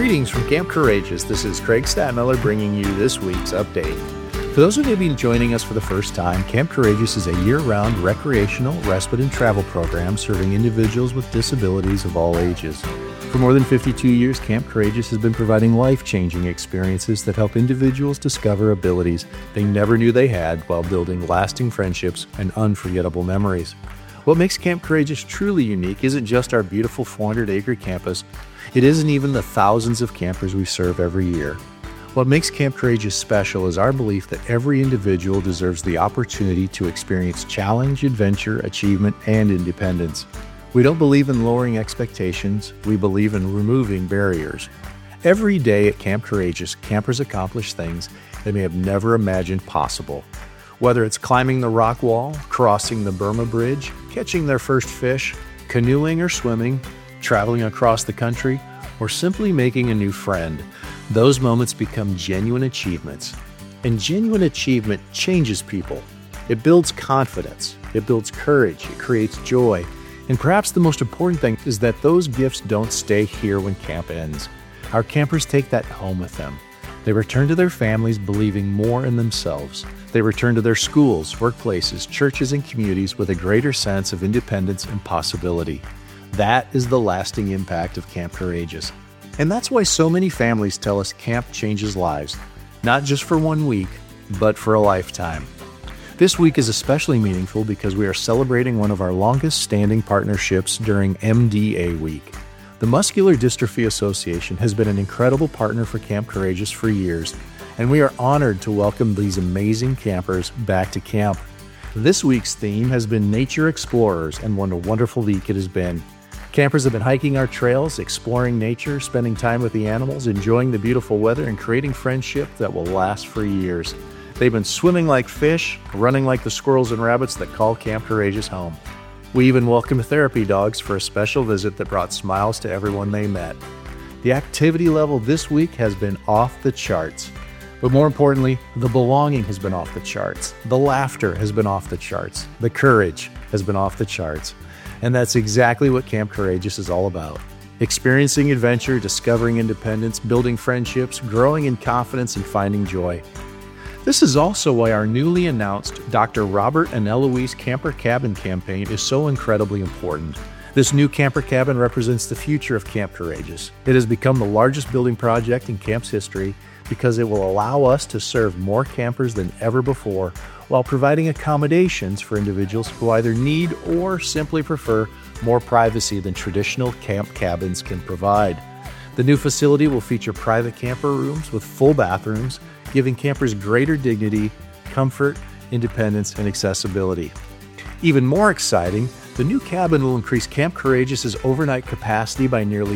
Greetings from Camp Courageous. This is Craig Stadtmiller bringing you this week's update. For those of you who have been joining us for the first time, Camp Courageous is a year-round recreational, respite, and travel program serving individuals with disabilities of all ages. For more than 52 years, Camp Courageous has been providing life-changing experiences that help individuals discover abilities they never knew they had while building lasting friendships and unforgettable memories. What makes Camp Courageous truly unique isn't just our beautiful 400-acre campus. It isn't even the thousands of campers we serve every year. What makes Camp Courageous special is our belief that every individual deserves the opportunity to experience challenge, adventure, achievement, and independence. We don't believe in lowering expectations. We believe in removing barriers. Every day at Camp Courageous, campers accomplish things they may have never imagined possible. Whether it's climbing the rock wall, crossing the Burma Bridge, catching their first fish, canoeing or swimming, traveling across the country, or simply making a new friend, those moments become genuine achievements. And genuine achievement changes people. It builds confidence, it builds courage, it creates joy. And perhaps the most important thing is that those gifts don't stay here when camp ends. Our campers take that home with them. They return to their families believing more in themselves. They return to their schools, workplaces, churches, and communities with a greater sense of independence and possibility. That is the lasting impact of Camp Courageous. And that's why so many families tell us camp changes lives, not just for 1 week, but for a lifetime. This week is especially meaningful because we are celebrating one of our longest standing partnerships during MDA Week. The Muscular Dystrophy Association has been an incredible partner for Camp Courageous for years, and we are honored to welcome these amazing campers back to camp. This week's theme has been Nature Explorers, and what a wonderful week it has been. Campers have been hiking our trails, exploring nature, spending time with the animals, enjoying the beautiful weather, and creating friendship that will last for years. They've been swimming like fish, running like the squirrels and rabbits that call Camp Courageous home. We even welcomed therapy dogs for a special visit that brought smiles to everyone they met. The activity level this week has been off the charts. But more importantly, the belonging has been off the charts. The laughter has been off the charts. The courage has been off the charts. And that's exactly what Camp Courageous is all about. Experiencing adventure, discovering independence, building friendships, growing in confidence, and finding joy. This is also why our newly announced Dr. Robert and Eloise Camper Cabin campaign is so incredibly important. This new camper cabin represents the future of Camp Courageous. It has become the largest building project in camp's history because it will allow us to serve more campers than ever before while providing accommodations for individuals who either need or simply prefer more privacy than traditional camp cabins can provide. The new facility will feature private camper rooms with full bathrooms, giving campers greater dignity, comfort, independence, and accessibility. Even more exciting, the new cabin will increase Camp Courageous's overnight capacity by nearly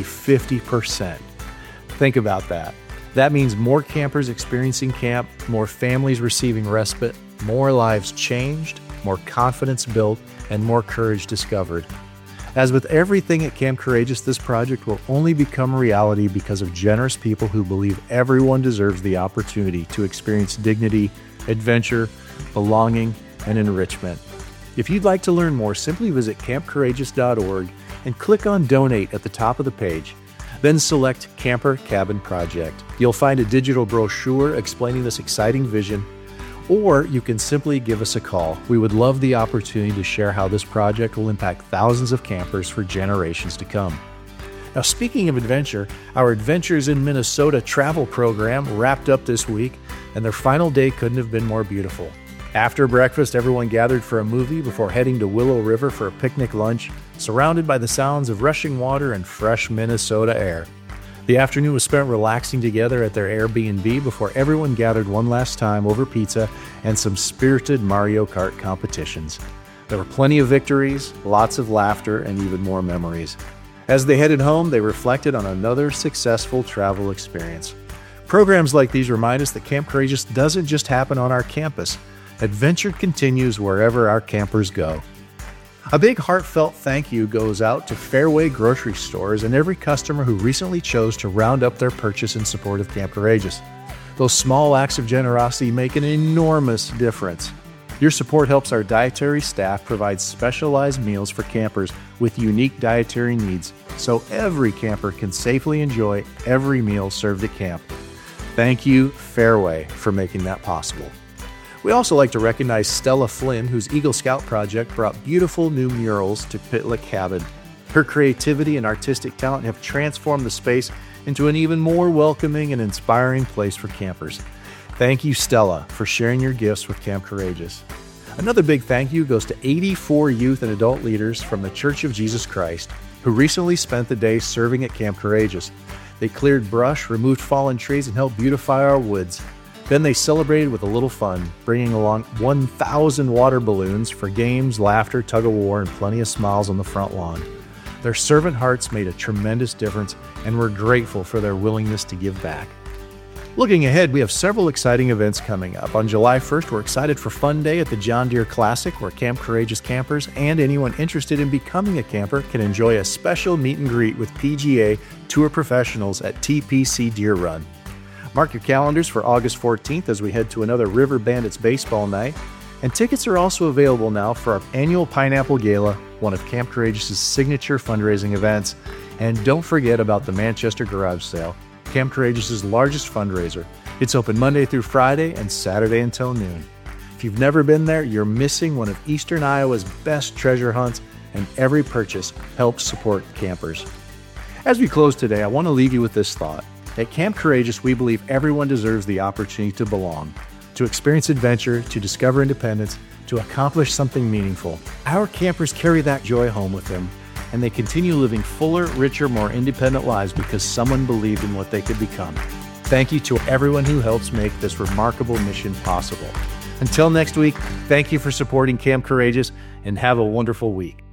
50%. Think about that. That means more campers experiencing camp, more families receiving respite, more lives changed, more confidence built, and more courage discovered. As with everything at Camp Courageous, this project will only become a reality because of generous people who believe everyone deserves the opportunity to experience dignity, adventure, belonging, and enrichment. If you'd like to learn more, simply visit campcourageous.org and click on Donate at the top of the page. Then select Camper Cabin Project. You'll find a digital brochure explaining this exciting vision, or you can simply give us a call. We would love the opportunity to share how this project will impact thousands of campers for generations to come. Now, speaking of adventure, our Adventures in Minnesota travel program wrapped up this week, and their final day couldn't have been more beautiful. After breakfast, everyone gathered for a movie before heading to Willow River for a picnic lunch, surrounded by the sounds of rushing water and fresh Minnesota air. The afternoon was spent relaxing together at their Airbnb before everyone gathered one last time over pizza and some spirited Mario Kart competitions. There were plenty of victories, lots of laughter, and even more memories. As they headed home, they reflected on another successful travel experience. Programs like these remind us that Camp Courageous doesn't just happen on our campus. Adventure continues wherever our campers go. A big heartfelt thank you goes out to Fairway Grocery Stores and every customer who recently chose to round up their purchase in support of Camp Courageous. Those small acts of generosity make an enormous difference. Your support helps our dietary staff provide specialized meals for campers with unique dietary needs, so every camper can safely enjoy every meal served at camp. Thank you, Fairway, for making that possible. We also like to recognize Stella Flynn, whose Eagle Scout project brought beautiful new murals to Pitlick Cabin. Her creativity and artistic talent have transformed the space into an even more welcoming and inspiring place for campers. Thank you, Stella, for sharing your gifts with Camp Courageous. Another big thank you goes to 84 youth and adult leaders from the Church of Jesus Christ who recently spent the day serving at Camp Courageous. They cleared brush, removed fallen trees, and helped beautify our woods. Then they celebrated with a little fun, bringing along 1,000 water balloons for games, laughter, tug-of-war, and plenty of smiles on the front lawn. Their servant hearts made a tremendous difference, and we're grateful for their willingness to give back. Looking ahead, we have several exciting events coming up. On July 1st, we're excited for Fun Day at the John Deere Classic, where Camp Courageous campers and anyone interested in becoming a camper can enjoy a special meet and greet with PGA Tour professionals at TPC Deer Run. Mark your calendars for August 14th as we head to another River Bandits baseball night. And tickets are also available now for our annual Pineapple Gala, one of Camp Courageous' signature fundraising events. And don't forget about the Manchester Garage Sale, Camp Courageous' largest fundraiser. It's open Monday through Friday and Saturday until noon. If you've never been there, you're missing one of Eastern Iowa's best treasure hunts, and every purchase helps support campers. As we close today, I want to leave you with this thought. At Camp Courageous, we believe everyone deserves the opportunity to belong, to experience adventure, to discover independence, to accomplish something meaningful. Our campers carry that joy home with them, and they continue living fuller, richer, more independent lives because someone believed in what they could become. Thank you to everyone who helps make this remarkable mission possible. Until next week, thank you for supporting Camp Courageous, and have a wonderful week.